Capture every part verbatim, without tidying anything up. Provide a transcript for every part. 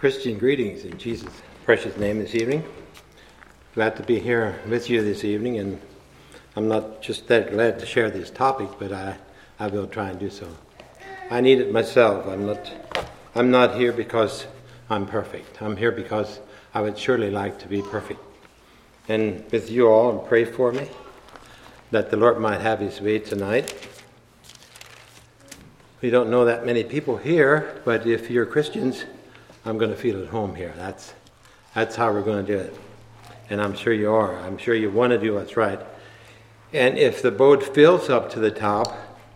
Christian greetings in Jesus' precious name this evening. Glad to be here with you this evening, and I'm not just that glad to share this topic, but I, I will try and do so. I need it myself. I'm not I'm not here because I'm perfect. I'm here because I would surely like to be perfect. And with you all, pray for me that the Lord might have his way tonight. We don't know that many people here, but if you're Christians, I'm going to feel at home here. That's that's how we're going to do it. And I'm sure you are. I'm sure you want to do what's right. And if the boat fills up to the top,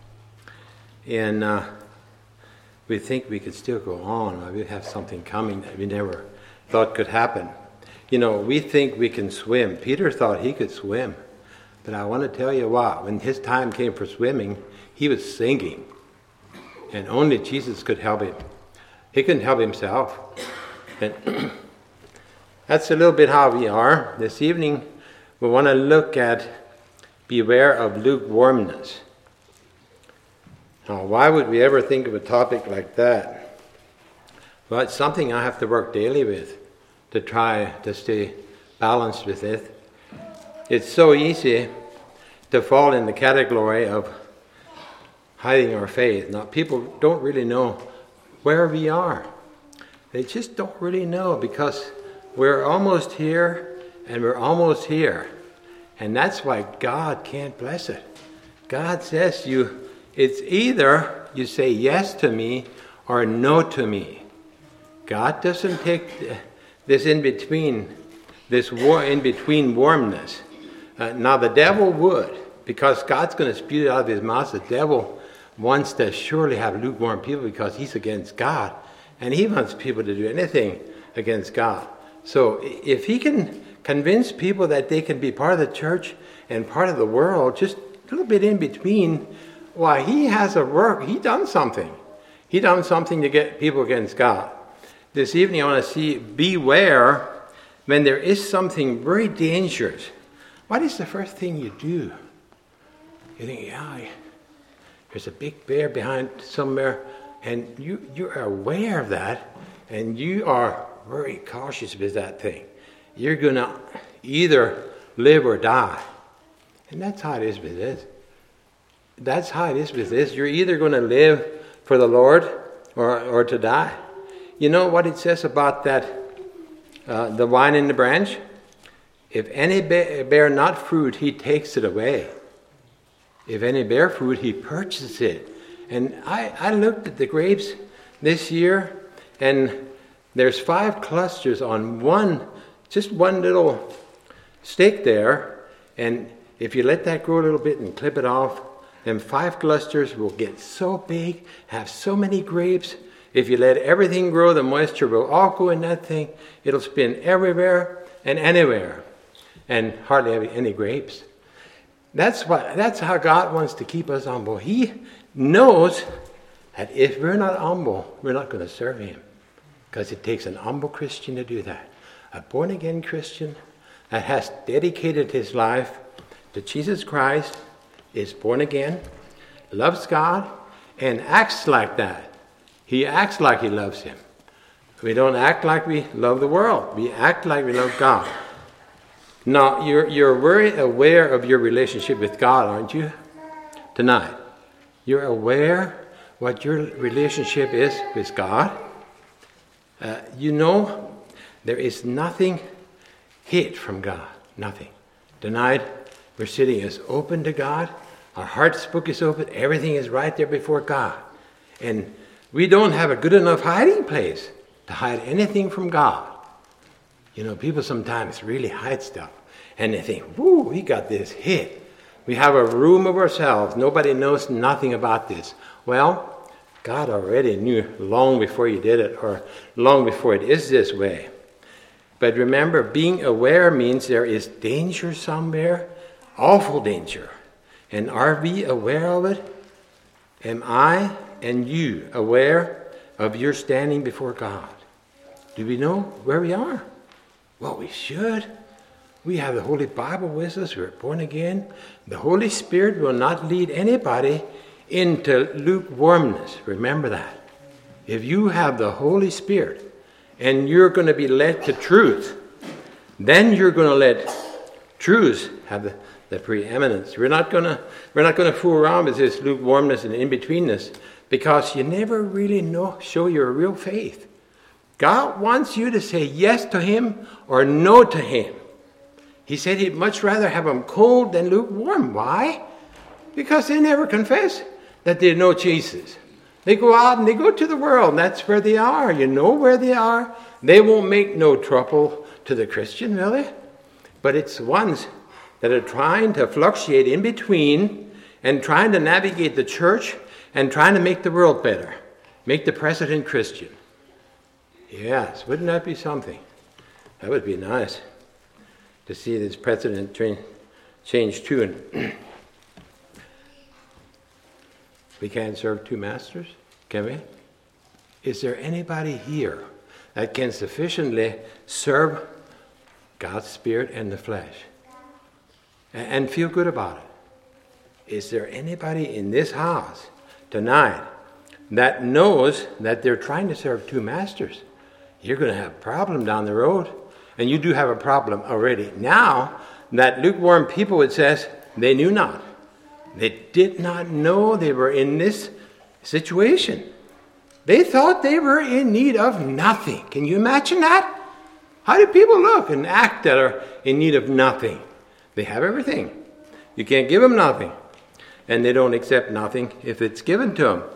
and uh, we think we could still go on, we have something coming that we never thought could happen. You know, we think we can swim. Peter thought he could swim. But I want to tell you what, when his time came for swimming, he was sinking. And only Jesus could help him. He couldn't help himself. And that's a little bit how we are. This evening, we want to look at beware of lukewarmness. Now, why would we ever think of a topic like that? Well, it's something I have to work daily with to try to stay balanced with it. It's so easy to fall in the category of hiding our faith. Now, people don't really know where we are. They just don't really know because we're almost here and we're almost here. And that's why God can't bless it. God says you, it's either you say yes to me or no to me. God doesn't take this in between, this war in between warmness. Uh, now the devil would, because God's going to spew it out of his mouth. The devil wants to surely have lukewarm people because he's against God. And he wants people to do anything against God. So if he can convince people that they can be part of the church and part of the world, just a little bit in between, why, he has a work. He done something. He done something to get people against God. This evening I want to see, beware when there is something very dangerous. What is the first thing you do? You think, yeah, there's a big bear behind somewhere, and you, you're aware of that, and you are very cautious with that thing. You're going to either live or die. And that's how it is with this. That's how it is with this. You're either going to live for the Lord or, or to die. You know what it says about that, uh, the vine and the branch? If any bear not fruit, he takes it away. If any bear fruit, he purchases it. And I, I looked at the grapes this year, and there's five clusters on one, just one little stake there. And if you let that grow a little bit and clip it off, then five clusters will get so big, have so many grapes. If you let everything grow, the moisture will all go in that thing. It'll spin everywhere and anywhere, and hardly have any grapes. That's what. That's how God wants to keep us humble. He knows that if we're not humble, we're not going to serve him. Because it takes an humble Christian to do that. A born-again Christian that has dedicated his life to Jesus Christ, is born again, loves God, and acts like that. He acts like he loves him. We don't act like we love the world. We act like we love God. Now, you're, you're very aware of your relationship with God, aren't you? Tonight. You're aware what your relationship is with God. Uh, you know there is nothing hid from God. Nothing. Tonight, we're sitting as open to God. Our heart's book is open. Everything is right there before God. And we don't have a good enough hiding place to hide anything from God. You know, people sometimes really hide stuff. And they think, whoo, we got this hid. We have a room of ourselves. Nobody knows nothing about this. Well, God already knew long before you did it, or long before it is this way. But remember, being aware means there is danger somewhere, awful danger. And are we aware of it? Am I and you aware of your standing before God? Do we know where we are? Well, we should. We have the Holy Bible with us. We're born again. The Holy Spirit will not lead anybody into lukewarmness. Remember that. If you have the Holy Spirit and you're going to be led to truth. Then you're going to let truth have the, the preeminence. We're not going to we're not going to fool around with this lukewarmness and in-betweenness, because you never really know show your real faith. God wants you to say yes to him or no to him. He said he'd much rather have them cold than lukewarm. Why? Because they never confess that they know Jesus. They go out and they go to the world, and that's where they are. You know where they are. They won't make no trouble to the Christian, will they? But it's the ones that are trying to fluctuate in between and trying to navigate the church and trying to make the world better, make the president Christian. Yes, wouldn't that be something? That would be nice to see this president tra- change tune. We can't serve two masters, can we? Is there anybody here that can sufficiently serve God's Spirit and the flesh and, and feel good about it? Is there anybody in this house tonight that knows that they're trying to serve two masters? You're going to have a problem down the road. And you do have a problem already. Now, that lukewarm people, it says, they knew not. They did not know they were in this situation. They thought they were in need of nothing. Can you imagine that? How do people look and act that are in need of nothing? They have everything. You can't give them nothing. And they don't accept nothing if it's given to them.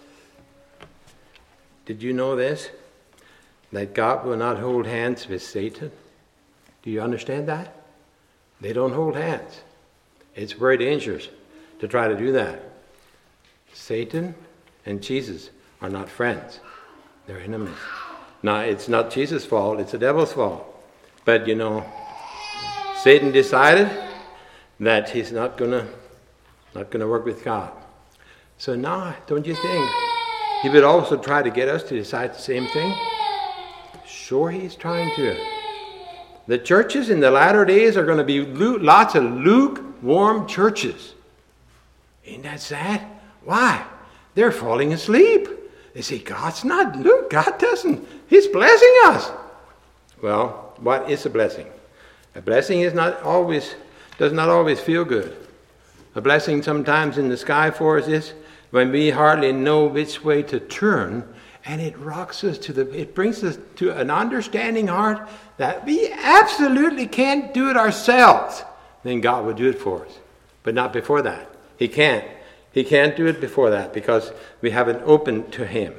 Did you know this? That God will not hold hands with Satan. Do you understand that? They don't hold hands. It's very dangerous to try to do that. Satan and Jesus are not friends. They're enemies. Now, it's not Jesus' fault. It's the devil's fault. But, you know, Satan decided that he's not going to not going to work with God. So now, don't you think he would also try to get us to decide the same thing? Sure, he's trying to. The churches in the latter days are going to be lots of lukewarm churches. Ain't that sad? Why? They're falling asleep. They say, God's not, look, God doesn't. He's blessing us. Well, what is a blessing? A blessing is not always, does not always feel good. A blessing sometimes in the sky for us is when we hardly know which way to turn, and it rocks us to the, it brings us to an understanding heart that we absolutely can't do it ourselves. Then God will do it for us. But not before that. He can't. He can't do it before that because we haven't opened to him.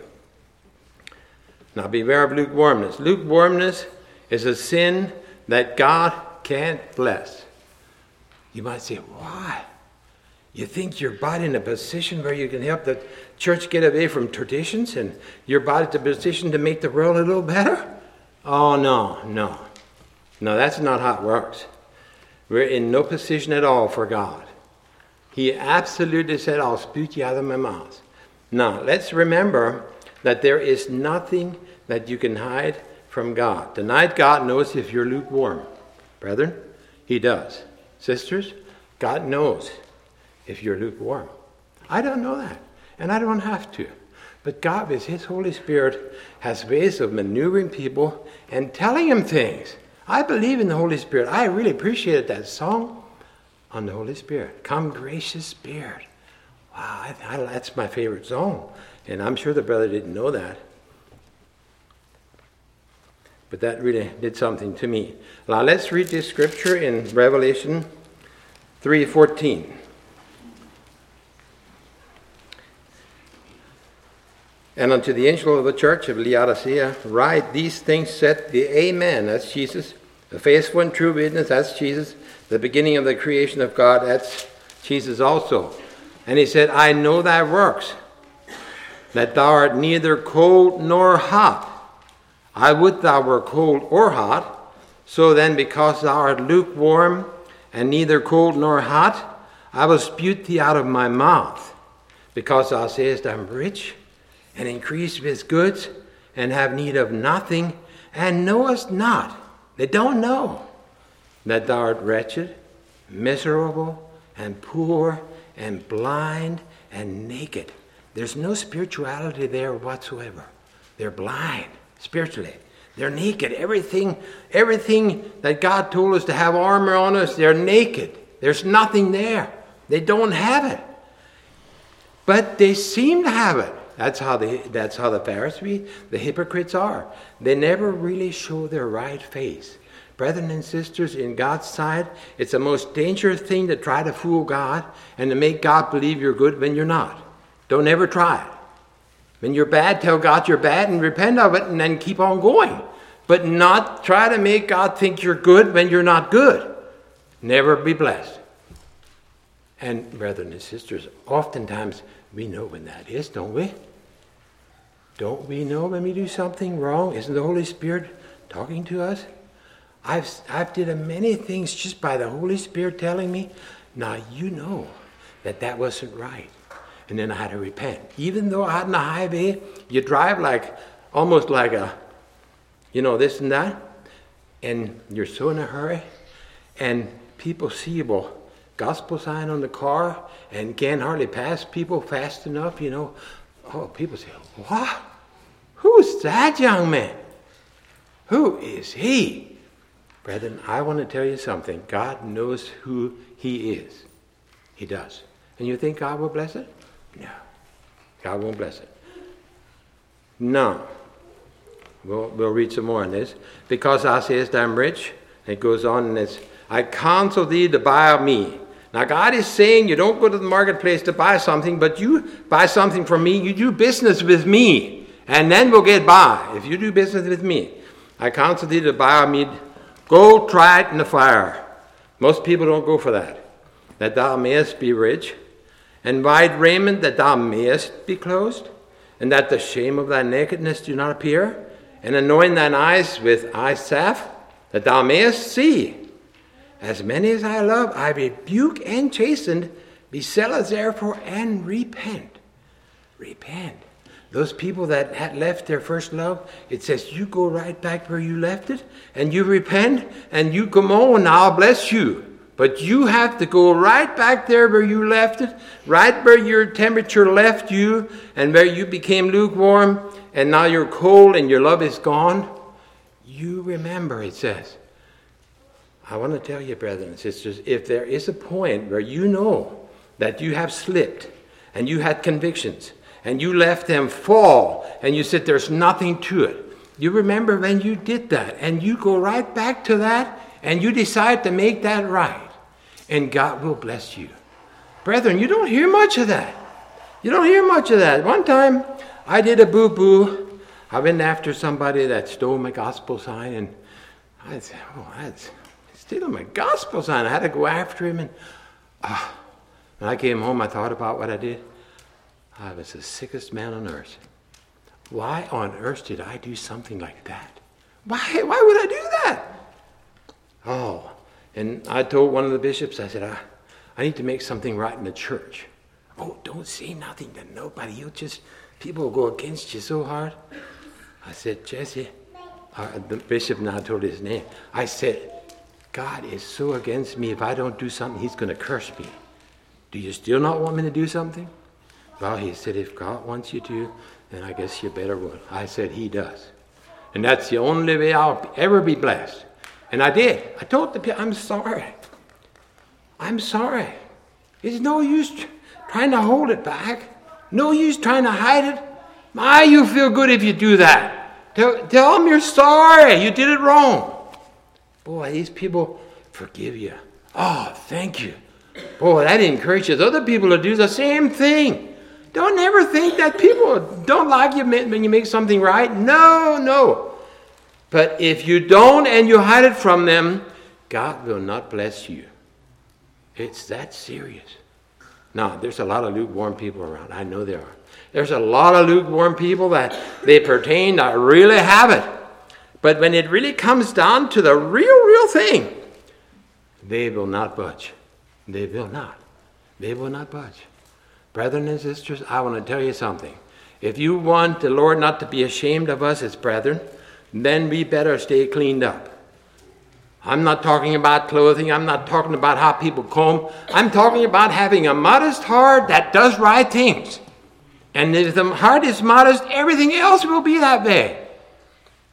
Now beware of lukewarmness. Lukewarmness is a sin that God can't bless. You might say, why? You think you're about in a position where you can help the church get away from traditions and you're about in a position to make the world a little better? Oh, no, no. No, that's not how it works. We're in no position at all for God. He absolutely said, I'll spit you out of my mouth. Now, let's remember that there is nothing that you can hide from God. Tonight, God knows if you're lukewarm. Brethren, he does. Sisters, God knows if you're lukewarm. I don't know that, and I don't have to. But God, with his Holy Spirit, has ways of maneuvering people and telling them things. I believe in the Holy Spirit. I really appreciated that song on the Holy Spirit. Come, gracious Spirit. Wow, I, I, that's my favorite song. And I'm sure the brother didn't know that. But that really did something to me. Now let's read this scripture in Revelation three fourteen. And unto the angel of the church of Laodicea, write, these things said the Amen, that's Jesus, the faithful and true witness, that's Jesus, the beginning of the creation of God, that's Jesus also. And he said, I know thy works, that thou art neither cold nor hot. I would thou were cold or hot. So then, because thou art lukewarm, and neither cold nor hot, I will spute thee out of my mouth. Because thou sayest, I am rich, and increased with goods, and have need of nothing, and knowest not, they don't know, that thou art wretched, miserable, and poor, and blind, and naked. There's no spirituality there whatsoever. They're blind spiritually. They're naked. Everything, everything that God told us to have armor on us, they're naked. There's nothing there. They don't have it. But they seem to have it. That's how the, that's how the Pharisees, the hypocrites are. They never really show their right face. Brethren and sisters, in God's sight, it's the most dangerous thing to try to fool God and to make God believe you're good when you're not. Don't ever try it. When you're bad, tell God you're bad and repent of it and then keep on going. But not try to make God think you're good when you're not good. Never be blessed. And brethren and sisters, oftentimes we know when that is, don't we? Don't we know when we do something wrong? Isn't the Holy Spirit talking to us? I've I've did many things just by the Holy Spirit telling me, now you know that that wasn't right. And then I had to repent. Even though out on the highway, you drive like, almost like a, you know, this and that, and you're so in a hurry, and people see, well, gospel sign on the car, and can't hardly pass people fast enough, you know. Oh, people say, what? Who's that young man? Who is he? Brethren, I want to tell you something. God knows who he is. He does. And you think God will bless it? No. God won't bless it. No. We'll, we'll read some more on this. Because thou sayest I'm rich, and it goes on and it's, I counsel thee to buy of me. Now God is saying you don't go to the marketplace to buy something, but you buy something from me, you do business with me, and then we'll get by. If you do business with me, I counsel thee to buy of me, go try it in the fire. Most people don't go for that. That thou mayest be rich, and white raiment that thou mayest be clothed, and that the shame of thy nakedness do not appear, and anoint thine eyes with eye salve, that thou mayest see. As many as I love, I rebuke and chasten. Be zealous therefore and repent. Repent. Those people that had left their first love, it says you go right back where you left it, and you repent, and you come on, and I'll bless you. But you have to go right back there where you left it, right where your temperature left you, and where you became lukewarm, and now you're cold and your love is gone. You remember, it says. I want to tell you, brothers and sisters, if there is a point where you know that you have slipped, and you had convictions, and you left them fall, and you said there's nothing to it, you remember when you did that, and you go right back to that, and you decide to make that right. And God will bless you. Brethren, you don't hear much of that. You don't hear much of that. One time, I did a boo-boo. I went after somebody that stole my gospel sign, and I said, oh, that's stealing my gospel sign. I had to go after him, and uh, when I came home, I thought about what I did. I was the sickest man on earth. Why on earth did I do something like that? Why, why would I do that? Oh, and I told one of the bishops, I said, I, I need to make something right in the church. Oh, don't say nothing to nobody. You'll just, people will go against you so hard. I said, Jesse, uh, the bishop now told his name. I said, God is so against me. If I don't do something, he's going to curse me. Do you still not want me to do something? Well, he said, if God wants you to, then I guess you better will. I said, he does. And that's the only way I'll ever be blessed. And I did. I told the people, I'm sorry. I'm sorry. It's no use trying to hold it back. No use trying to hide it. My, you feel good if you do that. Tell, tell them you're sorry. You did it wrong. Boy, these people forgive you. Oh, thank you. Boy, that encourages other people to do the same thing. Don't ever think that people don't like you when you make something right. No, no. But if you don't and you hide it from them, God will not bless you. It's that serious. Now, there's a lot of lukewarm people around. I know there are. There's a lot of lukewarm people that they pertain to really have it. But when it really comes down to the real, real thing, they will not budge. They will not. They will not budge. Brethren and sisters, I want to tell you something. If you want the Lord not to be ashamed of us as brethren, then we better stay cleaned up. I'm not talking about clothing. I'm not talking about how people comb. I'm talking about having a modest heart that does right things. And if the heart is modest, everything else will be that way.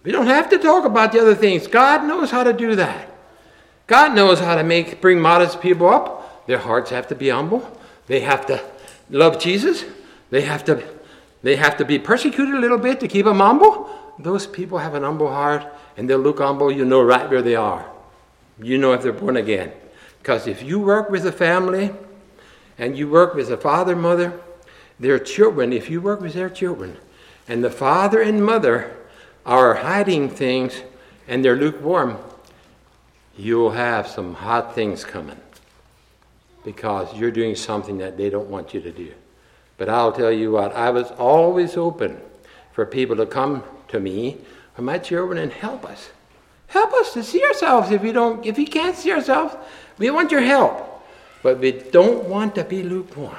We don't have to talk about the other things. God knows how to do that. God knows how to make bring modest people up. Their hearts have to be humble. They have to love Jesus. They have to they have to be persecuted a little bit to keep them humble. Those people have an humble heart, and they'll look humble. You know right where they are. You know if they're born again. Because if you work with a family, and you work with a father, mother, their children, if you work with their children, and the father and mother are hiding things, and they're lukewarm, you'll have some hot things coming. Because you're doing something that they don't want you to do. But I'll tell you what, I was always open for people to come to me or my children and help us. Help us to see ourselves. If we don't, if we can't see ourselves, we want your help. But we don't want to be lukewarm.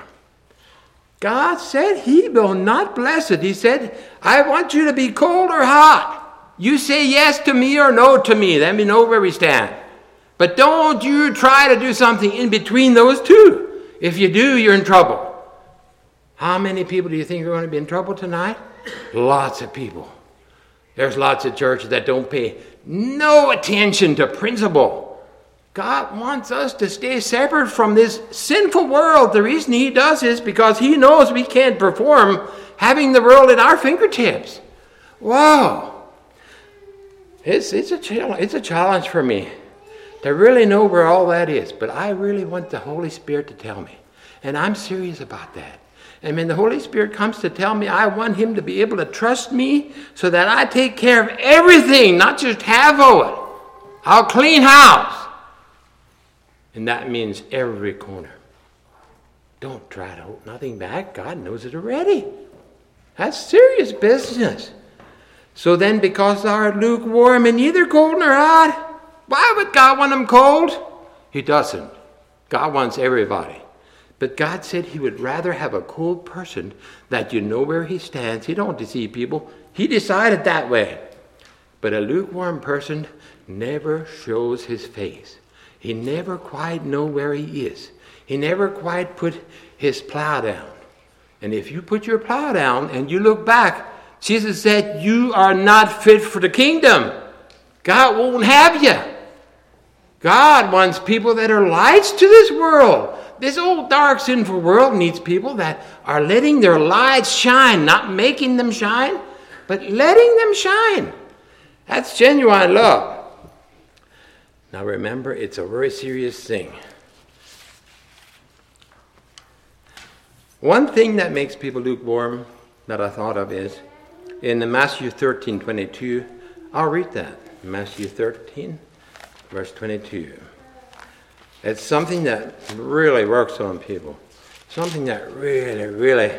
God said he will not bless it. He said, I want you to be cold or hot. You say yes to me or no to me. Then we know where we stand. But don't you try to do something in between those two. If you do, you're in trouble. How many people do you think are going to be in trouble tonight? Lots of people. There's lots of churches that don't pay no attention to principle. God wants us to stay separate from this sinful world. The reason he does is because he knows we can't perform having the world at our fingertips. Wow. It's, it's, a, challenge, it's a challenge for me to really know where all that is. But I really want the Holy Spirit to tell me. And I'm serious about that. And when the Holy Spirit comes to tell me, I want him to be able to trust me so that I take care of everything, not just half of it. I'll clean house. And that means every corner. Don't try to hold nothing back. God knows it already. That's serious business. So then, because they are lukewarm and neither cold nor hot, why would God want them cold? He doesn't. God wants everybody. But God said he would rather have a cold person that you know where he stands. He don't deceive people. He decided that way. But a lukewarm person never shows his face. He never quite know where he is. He never quite put his plow down. And if you put your plow down and you look back, Jesus said, you are not fit for the kingdom. God won't have you. God wants people that are lights to this world. This old, dark, sinful world needs people that are letting their lights shine, not making them shine, but letting them shine. That's genuine love. Now remember, it's a very serious thing. One thing that makes people lukewarm that I thought of is in Matthew thirteen twenty-two. I'll read that. Matthew thirteen, verse twenty-two. It's something that really works on people. Something that really, really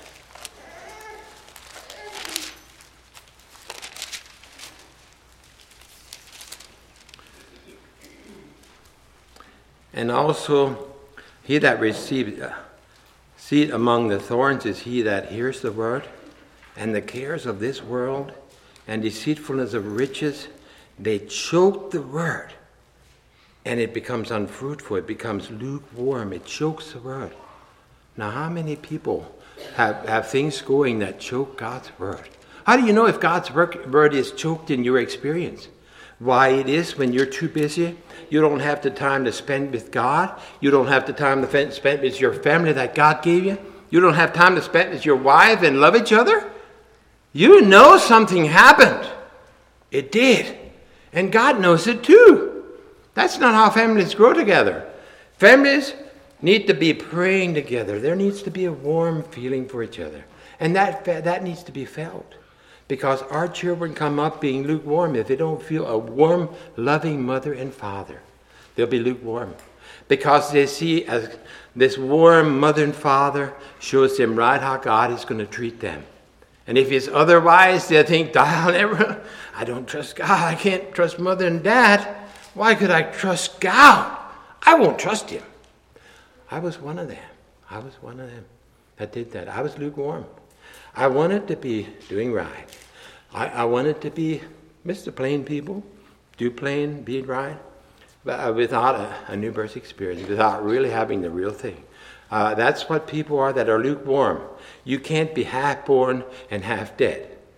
and also he that received uh, seed among the thorns is he that hears the word, and the cares of this world and deceitfulness of riches, they choke the word. And it becomes unfruitful. It becomes lukewarm. It chokes the word. Now, how many people have, have things going that choke God's word? How do you know if God's word is choked in your experience? Why it is when you're too busy. You don't have the time to spend with God. You don't have the time to spend with your family that God gave you. You don't have time to spend with your wife and love each other. You know something happened. It did. And God knows it too. That's not how families grow together. Families need to be praying together. There needs to be a warm feeling for each other. And that that needs to be felt. Because our children come up being lukewarm if they don't feel a warm, loving mother and father. They'll be lukewarm. Because they see as this warm mother and father shows them right how God is going to treat them. And if it's otherwise, they'll think, I'll never, I don't trust God. I can't trust mother and dad. Why could I trust God? I won't trust him. I was one of them. I was one of them that did that. I was lukewarm. I wanted to be doing right. I, I wanted to be Mister Plain people, do plain, be right, but without a, a new birth experience, without really having the real thing. Uh, that's what people are that are lukewarm. You can't be half born and half dead.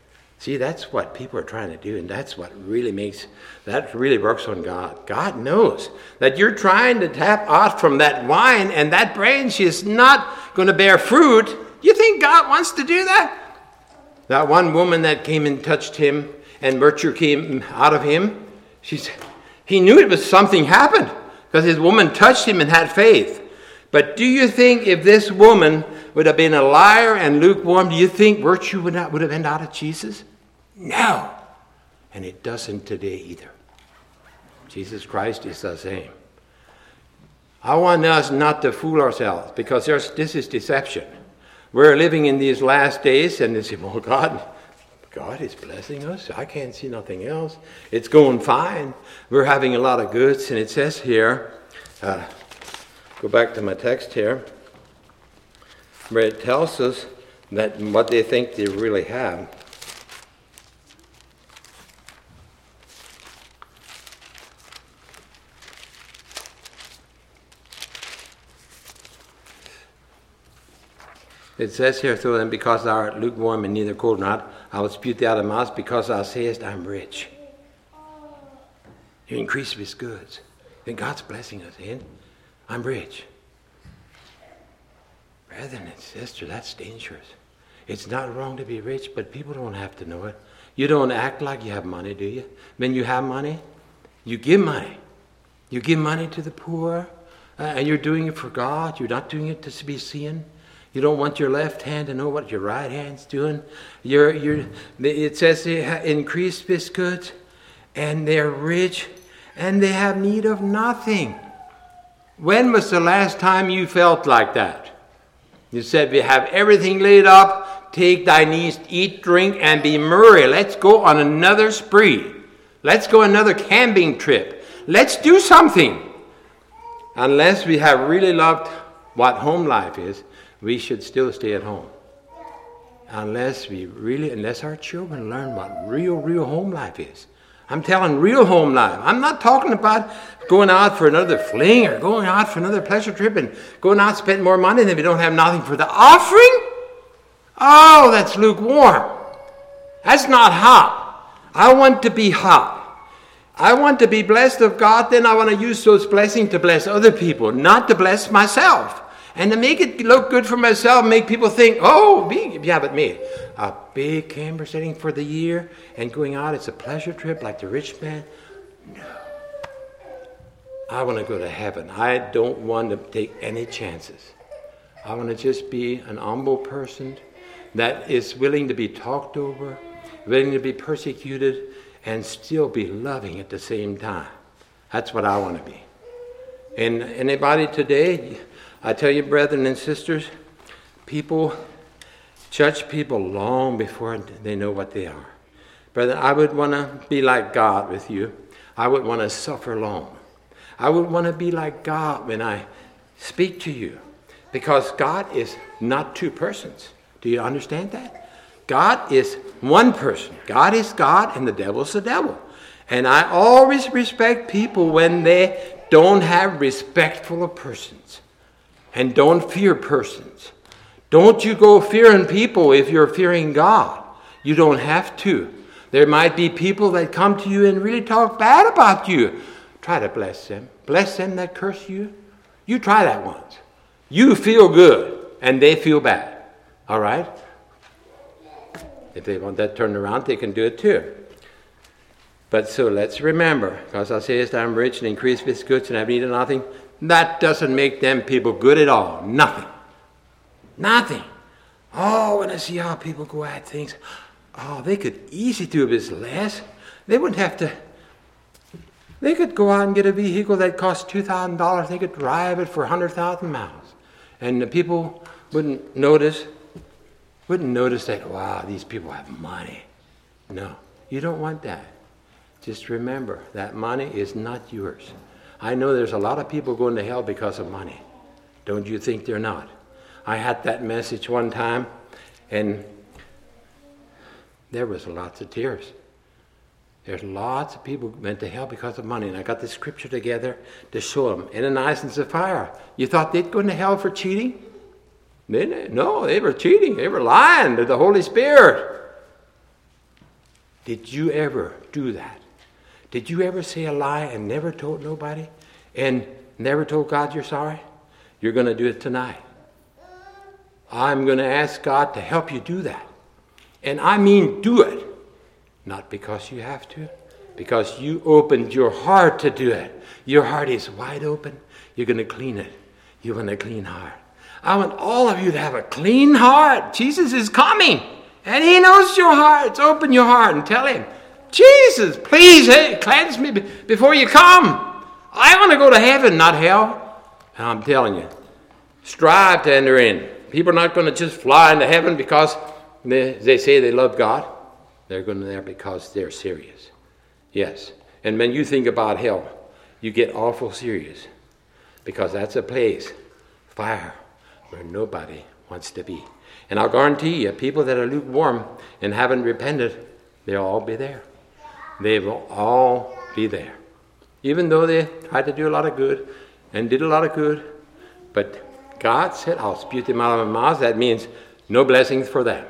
See, that's what people are trying to do, and that's what really makes, that really works on God. God knows that you're trying to tap out from that vine, and that branch is not going to bear fruit. You think God wants to do that? That one woman that came and touched him, and virtue came out of him, she said, he knew it was something happened, because his woman touched him and had faith. But do you think if this woman would have been a liar and lukewarm, do you think virtue would not would have been out of Jesus? No. And it doesn't today either. Jesus Christ is the same. I want us not to fool ourselves, because there's, this is deception. We're living in these last days, and they say, well, God, God is blessing us. I can't see nothing else. It's going fine. We're having a lot of goods. And it says here, uh, go back to my text here, where it tells us that what they think they really have. It says here, so then, because thou art lukewarm and neither cold nor hot, I will spew thee out of my mouth, because thou sayest, I'm rich. You increase with goods. Then God's blessing us, in. I'm rich. Brethren and sister, that's dangerous. It's not wrong to be rich, but people don't have to know it. You don't act like you have money, do you? When you have money, you give money. You give money to the poor, uh, and you're doing it for God. You're not doing it to be seen. You don't want your left hand to know what your right hand's doing. You're, you're, it says they increase with goods, and they're rich, and they have need of nothing. When was the last time you felt like that? You said, we have everything laid up. Take thy knees, eat, drink, and be merry. Let's go on another spree. Let's go another camping trip. Let's do something. Unless we have really loved what home life is, we should still stay at home. Unless we really, unless our children learn what real, real home life is. I'm telling real home life. I'm not talking about going out for another fling or going out for another pleasure trip and going out and spend more money than we don't have nothing for the offering. Oh, that's lukewarm. That's not hot. I want to be hot. I want to be blessed of God, then I want to use those blessings to bless other people, not to bless myself. And to make it look good for myself, make people think, oh, big, yeah, but me. A big camper setting for the year and going out, it's a pleasure trip like the rich man. No. I want to go to heaven. I don't want to take any chances. I want to just be an humble person that is willing to be talked over, willing to be persecuted, and still be loving at the same time. That's what I want to be. And anybody today, I tell you, brethren and sisters, people judge people long before they know what they are. Brethren, I would want to be like God with you. I would want to suffer long. I would want to be like God when I speak to you. Because God is not two persons. Do you understand that? God is one person. God is God and the devil's the devil. And I always respect people when they don't have respect for persons. And don't fear persons. Don't you go fearing people if you're fearing God. You don't have to. There might be people that come to you and really talk bad about you. Try to bless them. Bless them that curse you. You try that once. You feel good and they feel bad. All right? If they want that turned around, they can do it too. But so let's remember, because I say that I'm rich and increase with goods and have need of nothing, that doesn't make them people good at all. Nothing. Nothing. Oh, when I see how people go at things, oh, they could easily do this less. They wouldn't have to, they could go out and get a vehicle that costs two thousand dollars. They could drive it for one hundred thousand miles. And the people wouldn't notice, wouldn't notice that, wow, these people have money. No, you don't want that. Just remember, that money is not yours. I know there's a lot of people going to hell because of money. Don't you think they're not? I had that message one time, and there was lots of tears. There's lots of people went to hell because of money, and I got the scripture together to show them. Ananias and Sapphira, you thought they'd go to hell for cheating? They, no, they were cheating. They were lying to the Holy Spirit. Did you ever do that? Did you ever say a lie and never told nobody? And never told God you're sorry? You're going to do it tonight. I'm going to ask God to help you do that. And I mean do it. Not because you have to. Because you opened your heart to do it. Your heart is wide open. You're going to clean it. You want a clean heart. I want all of you to have a clean heart. Jesus is coming. And he knows your heart. Open your heart and tell him, Jesus, please hey, cleanse me before you come. I want to go to heaven, not hell. And I'm telling you, strive to enter in. People are not going to just fly into heaven because they, they say they love God. They're going there because they're serious. Yes. And when you think about hell, you get awful serious. Because that's a place, fire, where nobody wants to be. And I'll guarantee you, people that are lukewarm and haven't repented, they'll all be there. They will all be there. Even though they tried to do a lot of good and did a lot of good. But God said, I'll spew them out of my mouth. That means no blessings for them.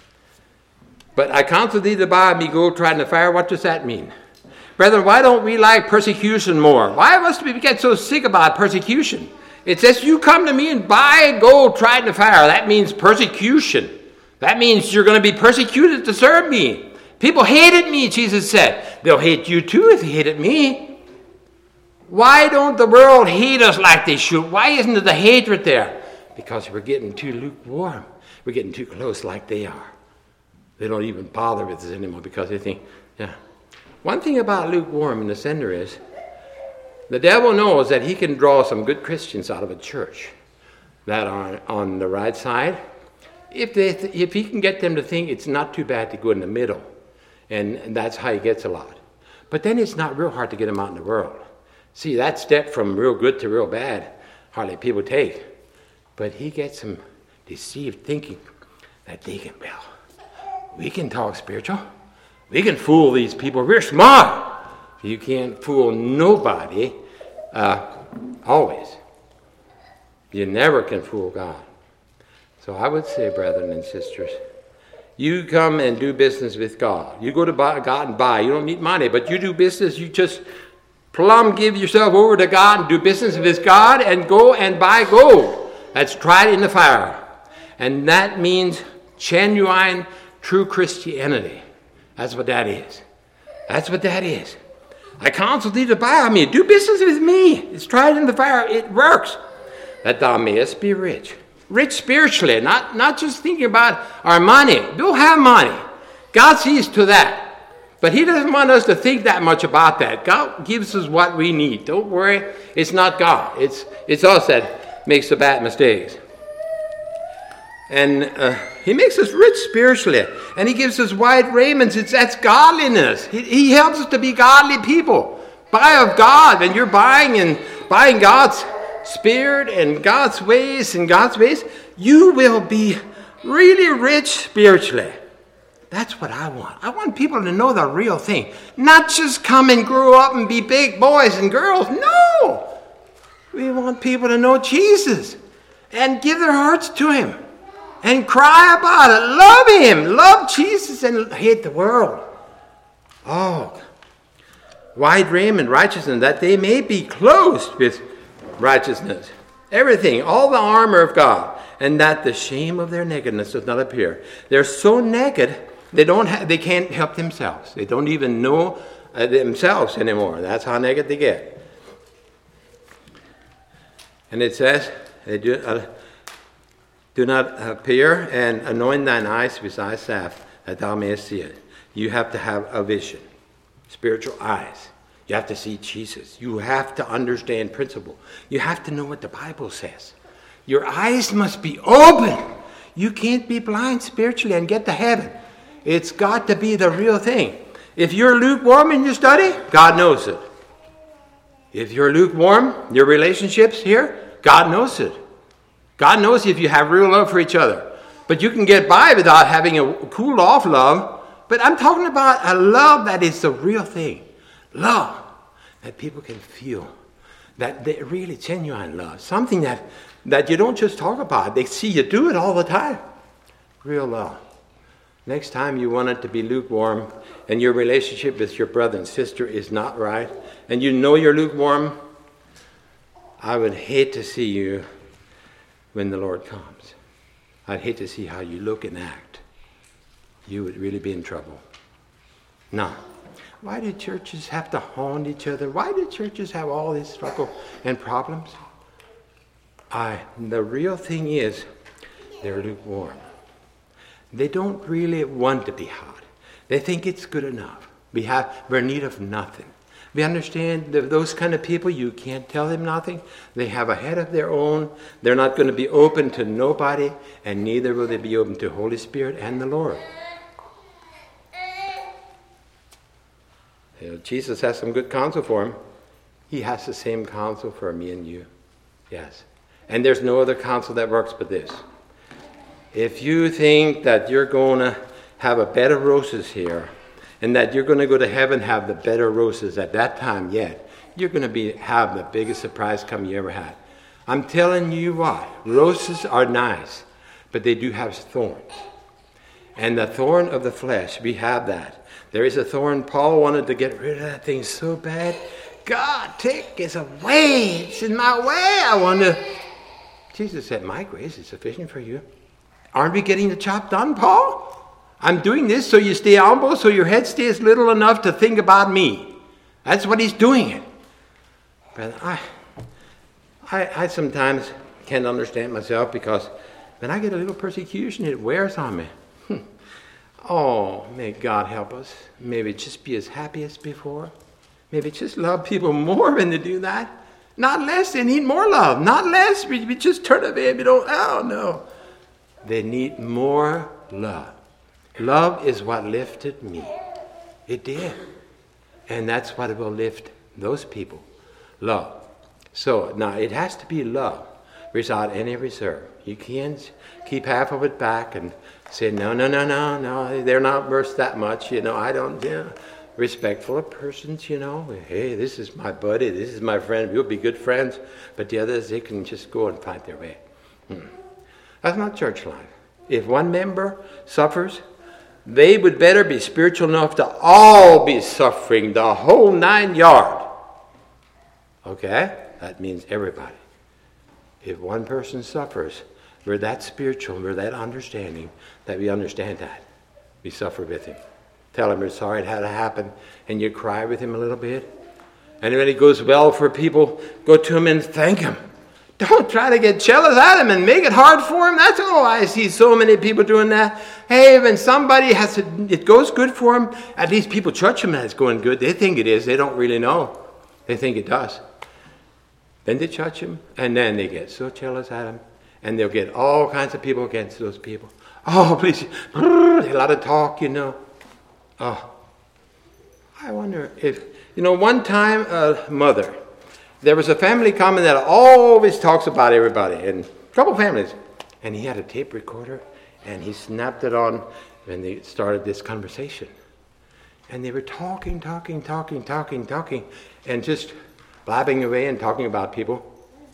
But I counsel thee to buy me gold tried in the fire. What does that mean? Brethren, why don't we like persecution more? Why must we get so sick about persecution? It says, you come to me and buy gold tried in the fire. That means persecution. That means you're going to be persecuted to serve me. People hated me, Jesus said. They'll hate you too if they hated me. Why don't the world hate us like they should? Why isn't there the hatred there? Because we're getting too lukewarm. We're getting too close like they are. They don't even bother with us anymore because they think, yeah. One thing about lukewarm in the center is the devil knows that he can draw some good Christians out of a church that are on the right side. If they, if he can get them to think it's not too bad to go in the middle, and, and that's how he gets a lot. But then it's not real hard to get them out in the world. See, that step from real good to real bad, hardly people take. But he gets them deceived thinking that they can, well, we can talk spiritual. We can fool these people. We're smart. You can't fool nobody uh, always. You never can fool God. So I would say, brethren and sisters, you come and do business with God. You go to buy, God and buy. You don't need money, but you do business. You just plumb give yourself over to God and do business with God and go and buy gold. That's tried in the fire. And that means genuine, true Christianity. That's what that is. That's what that is. I counsel thee to buy of me. Do business with me. It's tried in the fire. It works. That thou mayest be rich. Rich spiritually, not, not just thinking about our money. Don't have money. God sees to that. But he doesn't want us to think that much about that. God gives us what we need. Don't worry. It's not God. It's, it's us that makes the bad mistakes. And uh, he makes us rich spiritually. And he gives us white raiments. It's, that's godliness. He, he helps us to be godly people. Buy of God. And you're buying and buying God's Spirit and God's ways and God's ways. You will be really rich spiritually. That's what I want. I want people to know the real thing. Not just come and grow up and be big boys and girls. No. We want people to know Jesus and give their hearts to him. And cry about it. Love him. Love Jesus and hate the world. Oh. White raiment, righteousness, that they may be clothed with righteousness. Everything. All the armor of God. And that the shame of their nakedness does not appear. They're so naked, they don't have, they can't help themselves. They don't even know uh, themselves anymore. That's how naked they get. And it says, they do... Uh, Do not appear and anoint thine eyes with thy staff, that thou mayest see it. You have to have a vision, spiritual eyes. You have to see Jesus. You have to understand principle. You have to know what the Bible says. Your eyes must be open. You can't be blind spiritually and get to heaven. It's got to be the real thing. If you're lukewarm in your study, God knows it. If you're lukewarm, your relationships here, God knows it. God knows if you have real love for each other. But you can get by without having a cooled off love. But I'm talking about a love that is the real thing. Love that people can feel. That they really genuine love. Something that, that you don't just talk about. They see you do it all the time. Real love. Next time you want it to be lukewarm and your relationship with your brother and sister is not right, and you know you're lukewarm, I would hate to see you when the Lord comes. I'd hate to see how you look and act. You would really be in trouble. Now, why do churches have to haunt each other? Why do churches have all this struggle and problems? I, the real thing is, they're lukewarm. They don't really want to be hot. They think it's good enough. We have, we're in need of nothing. We understand that those kind of people, you can't tell them nothing. They have a head of their own. They're not going to be open to nobody, and neither will they be open to Holy Spirit and the Lord. You know, Jesus has some good counsel for him. He has the same counsel for me and you. Yes. And there's no other counsel that works but this. If you think that you're going to have a bed of roses here, and that you're going to go to heaven have the bed of roses at that time yet, you're going to be have the biggest surprise come you ever had. I'm telling you what, roses are nice, but they do have thorns. And the thorn of the flesh, we have that. There is a thorn. Paul wanted to get rid of that thing so bad. God, take it away. It's in my way. I want to. Jesus said, my grace is sufficient for you. Aren't we getting the job done, Paul? I'm doing this so you stay humble, so your head stays little enough to think about me. That's what he's doing it. But I, I, I sometimes can't understand myself, because when I get a little persecution, it wears on me. Oh, may God help us. Maybe just be as happy as before. Maybe just love people more when they do that. Not less. They need more love. Not less. We, we just turn away. We don't. Oh, no. They need more love. Love is what lifted me. It did. And that's what will lift those people. Love. So, now, it has to be love without any reserve. You can't keep half of it back and say, no, no, no, no, no, they're not worth that much. You know, I don't, you know, respectful of persons, you know. Hey, this is my buddy, this is my friend, we'll be good friends. But the others, they can just go and find their way. Hmm. That's not church life. If one member suffers, they would better be spiritual enough to all be suffering the whole nine yard. Okay? That means everybody. If one person suffers, we're that spiritual, we're that understanding, that we understand that. We suffer with him. Tell him we're sorry it had to happen, and you cry with him a little bit. And when it goes well for people, go to him and thank him. Don't try to get jealous at him and make it hard for him. That's all. I see so many people doing that. Hey, when somebody has to, it goes good for him, at least people judge him that it's going good. They think it is. They don't really know. They think it does. Then they judge him, and then they get so jealous at him, and they'll get all kinds of people against those people. Oh, please. A lot of talk, you know. Oh, I wonder if, you know, one time a mother, there was a family coming that always talks about everybody, and a couple families. And he had a tape recorder, and he snapped it on when they started this conversation. And they were talking, talking, talking, talking, talking, and just blabbing away and talking about people.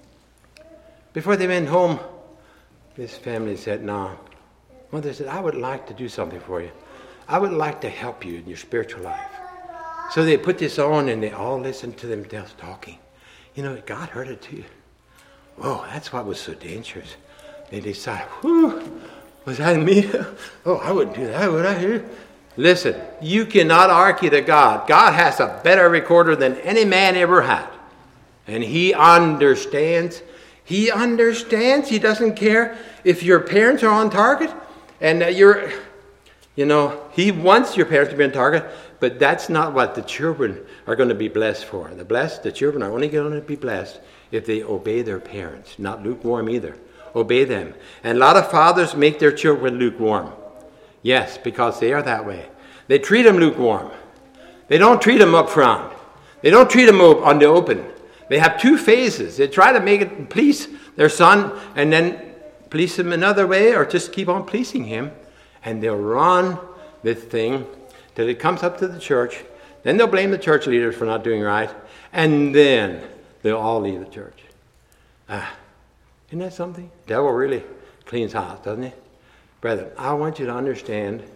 Before they went home, this family said, no. Mother said, I would like to do something for you. I would like to help you in your spiritual life. So they put this on, and they all listened to them talking. You know, God heard it too. Whoa, that's what was so dangerous. They decided, whew, was that me? Oh, I wouldn't do that, would I? Listen, you cannot argue to God. God has a better recorder than any man ever had. And he understands. He understands. He doesn't care if your parents are on target. And you're, you know, he wants your parents to be on target. But that's not what the children are going to be blessed for. The blessed, the children are only going to be blessed if they obey their parents. Not lukewarm either. Obey them. And a lot of fathers make their children lukewarm. Yes, because they are that way. They treat them lukewarm. They don't treat them up front. They don't treat them on the open. They have two phases. They try to make it please their son and then please him another way, or just keep on pleasing him. And they'll run this thing till it comes up to the church. Then they'll blame the church leaders for not doing right. And then they'll all leave the church. Ah, isn't that something? The devil really cleans house, doesn't he? Brethren, I want you to understand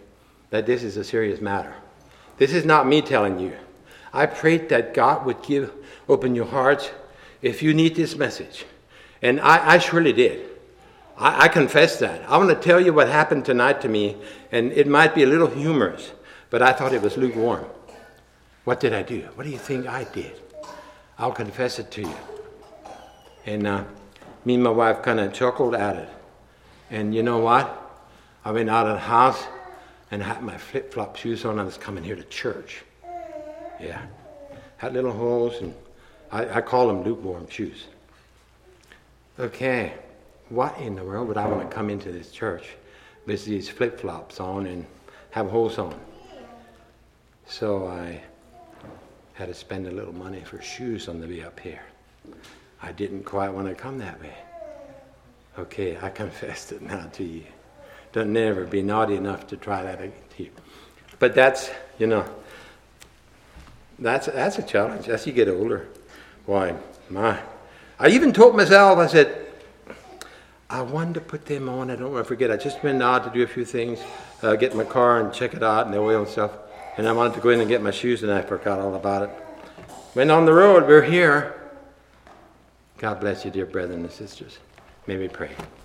that this is a serious matter. This is not me telling you. I prayed that God would give, open your hearts if you need this message. And I, I surely did. I, I confess that. I want to tell you what happened tonight to me, and it might be a little humorous, but I thought it was lukewarm. What did I do? What do you think I did? I'll confess it to you. And uh, me and my wife kind of chuckled at it. And you know what? I went out of the house and had my flip-flop shoes on. I was coming here to church. Yeah. Had little holes, and I, I call them lukewarm shoes. Okay. What in the world would I want to come into this church with these flip-flops on and have holes on? So I had to spend a little money for shoes on the way up here. I didn't quite want to come that way. Okay, I confessed it now to you. Don't never be naughty enough to try that again to you. But that's, you know, that's that's a challenge as you get older. Why, my. I even told myself, I said, I wanted to put them on. I don't want to forget. I just went out to do a few things, uh, get in my car and check it out and the oil and stuff. And I wanted to go in and get my shoes, and I forgot all about it. Went on the road. We're here. God bless you, dear brethren and sisters. May we pray.